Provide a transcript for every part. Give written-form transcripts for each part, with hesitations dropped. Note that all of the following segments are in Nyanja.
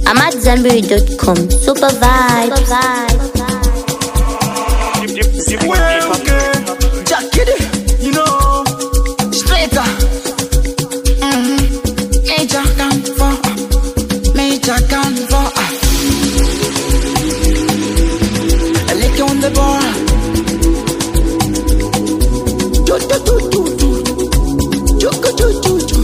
I'm at Zanberry.com. Super vibes. Jack Kiddy, you know, straighter. Major gun for, major gun for. I lick you on the bar. Do do do do do, do do do do do.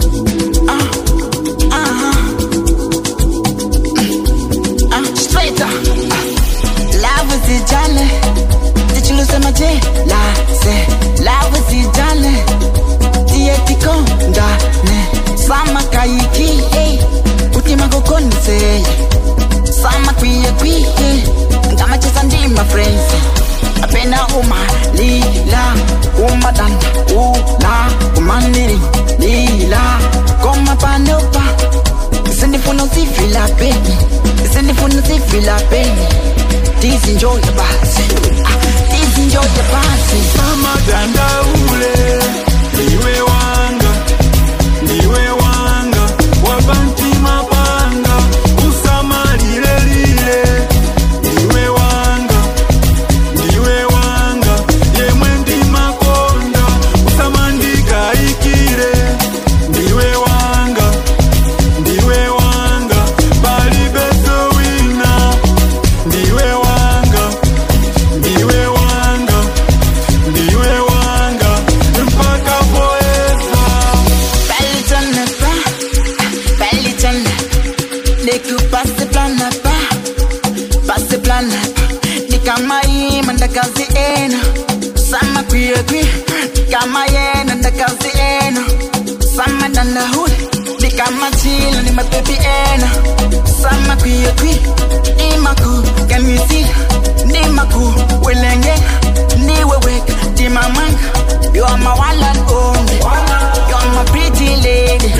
Straighter. Love is the journey. Did you lose my day? La say, love is the journey. Dietiko ndane. Sama kaiki, utima kokonse. Sama kwiye kwiye. Ngama chesa ndi my friends. Apena lila, dan, ula, umandiri, lila. Koma panopa. Sindifuna usifila baby. Sindifuna usifila baby. Please enjoy the party. Please enjoy the party. Mama ganda ule, niwe wanga, niwe wanga. Wabanti mapanga, usama lile lile. Niwe wanga, niwe wanga. Yemwendi makonda, usama ndika ikire. Niwe wanga, niwe wanga. Bali beso wina, niwe wanga. Niwe wanga, niwe wanga, mpaka forever. Balitana pa, balitana. Leku passe plana pa, passe plana pa. Nikama ima ndakazi ena, sama kwiye kwi. Nikama yena ndakazi ena, sama danda huli. Nikama chila ni mapepi ena, sama kwiye kwi. Imaku kamisi, nimaku welenge, niwe weka timamanga. You are my one and only. You are my pretty lady.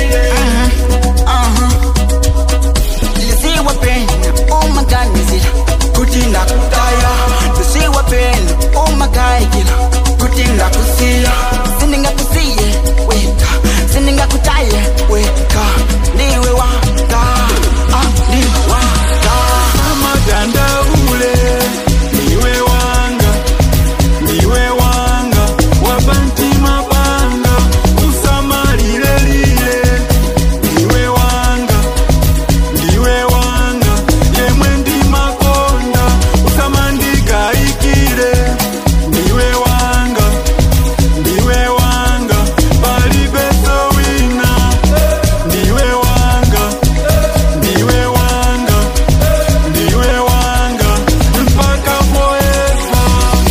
Lisiwa pen, oh my God, Nizila. Kutinda kutaya, lisiwa pen, oh my God, Gila. Kutinda kusiya, sindinga kusiye, weka. Sindinga kutaye, weka. Niwe wanga, niwe wanga. Mama ganda ule, niwe wanga, niwe wanga. Wabanti mapanga, usama lile lile. Niwe wanga, niwe wanga. Yemwendi makonda, usama ndika ikire. Niwe wanga, niwe wanga. Bali beso wina. Niwe wanga, niwe wanga. Niwe wanga, mpaka forever.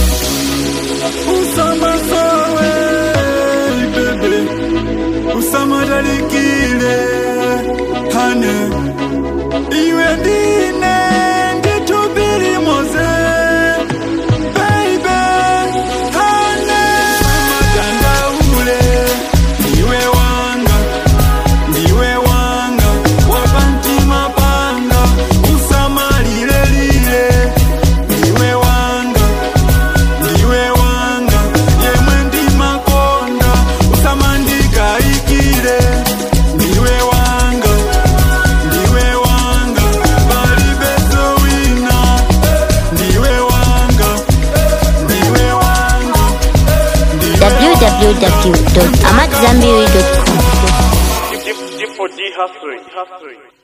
Usama sowe, baby. Usama dalikile, hane. Iwe dine, nditubili moze. Baby, hane. Mama ganda ule, niwe wanga, niwe wanga. Wabanti mapanga, usama lile lile. Niwe wanga, niwe wanga. Yemwendi makonda, usama ndika ikire. Niwe wanga, niwe wanga. Bali beso wina. Niwe wanga, niwe wanga. www.amatzambiri.com. G4D Hustling.